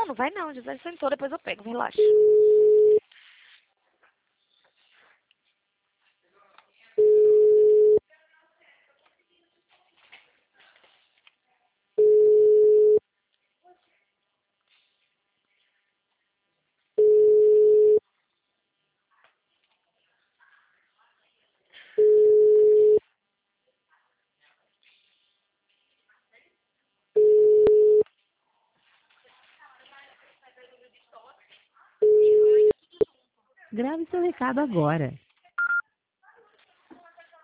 Não, não vai não. José sentou, depois eu pego. Relaxa. Grave seu recado agora.